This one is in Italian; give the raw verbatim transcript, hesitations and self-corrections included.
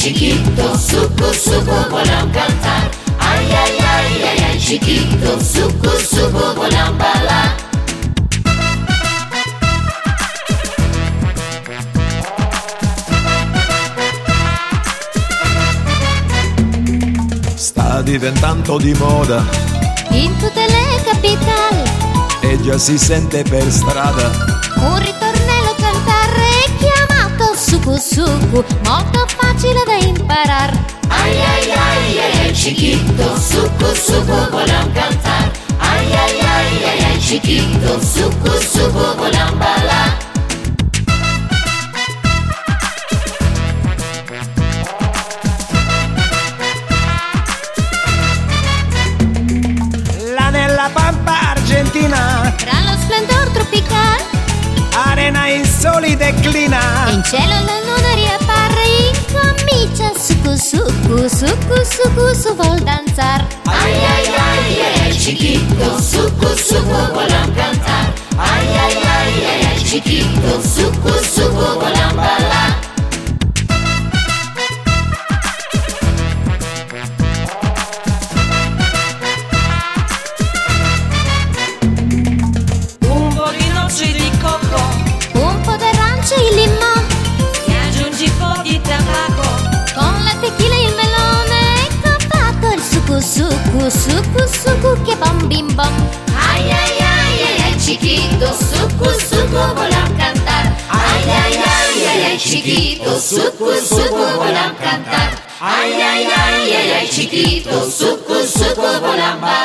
chiquito, sucu, sucu, volan cantar. Ay, ay, ay, ay, ay, chiquito, sucu, sucu, volan bailar. Sta diventando di moda in tutte le capitali, e già si sente per strada un ritornello cantare chiamato sucu sucu, molto facile da imparare. Ay, ay, ay, ay, ay, chiquito, sucu, sucu, volan cantar. Ay, ay, ay, ay, ay, chiquito, sucu, sucu, volan bailar. Là nella pampa argentina, Tra lo splendor tropicale arena in soli declina. e in cielo la luna riappare, incomincia sucu sucu, sucu sucu su vol danzar. Ay, ay, ay, ay, ay, chiquito, sucu, sucu, volan cantar. Ay, ay, ay, ay, ay, chiquito, sucu, sucu, volan bailar. Un po' di noci di cocco, Un po' d'arancia e il limone, e aggiungi un po' di tabacco. con la tequila e il melone, ecco fatto il sucu sucu, sucu sucu che bom bim bom. Ay, ay, ay, ay, ay, chiquito, sucu, sucu, volan cantar. Ay, ay, ay, ay, ay, chiquito, sucu, sucu, volan cantar. Ay, ay, ay, ay, ay, chiquito, sucu, sucu, volan bailar.